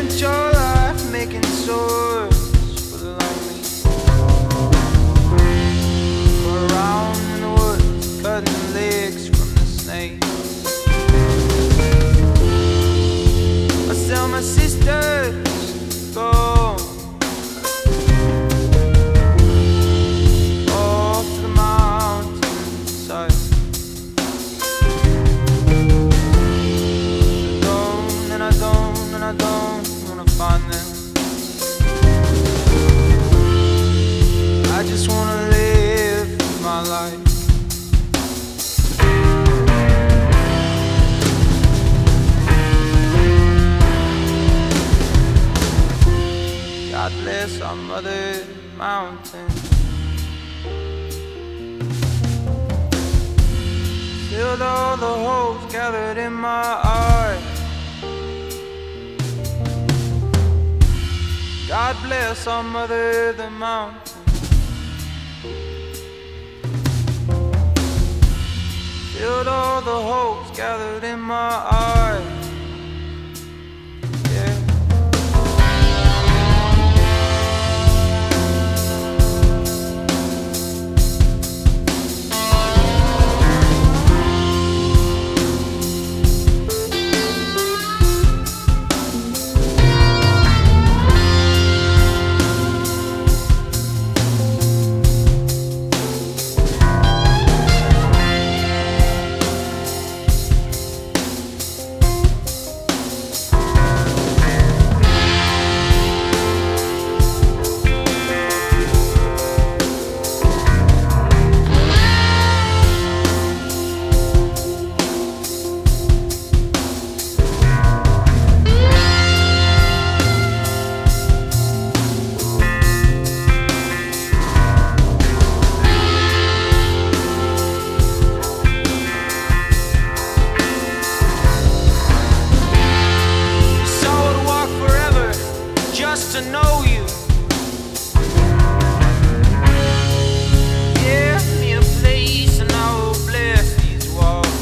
spent your life making swords for the lonely. Go around in the woods, cutting the legs from the snake. I sell my sisters gold. Off to the mountainside. I don't wanna find them. I just wanna live my life. God bless our mother mountain. Filled all the holes gathered in my eyes. God bless our mother, the mountain. Filled all the hopes gathered in my eyes. Yeah. To know you, give me a place and I will bless these walls.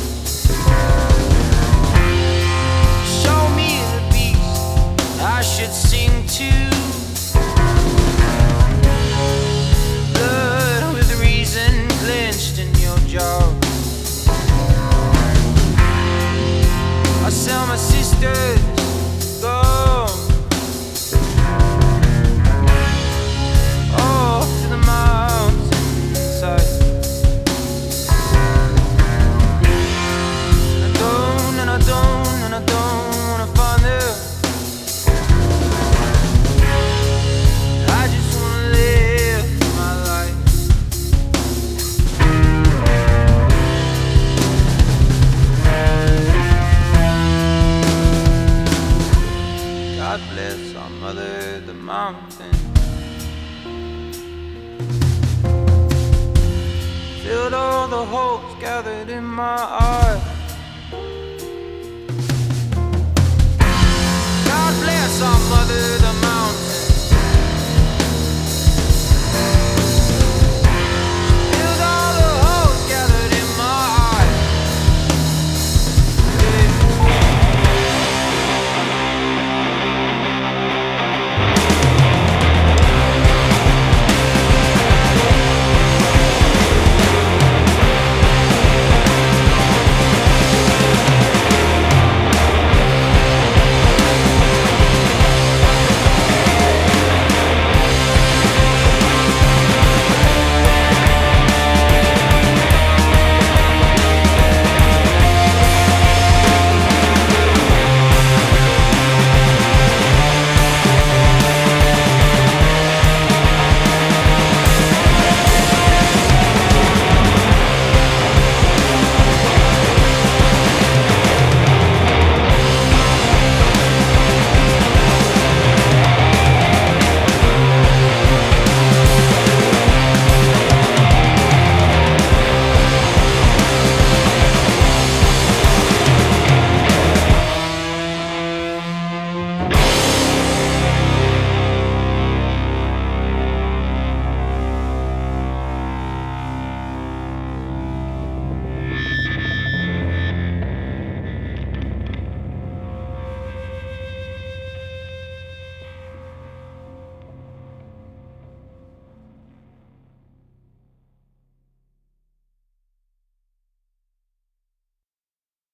Show me the beast I should sing to. Blood with reason clenched in your jaw. I sell my sisters gold. God bless our mother, the mountain. Filled all the hopes gathered in my eyes. God bless our mother, the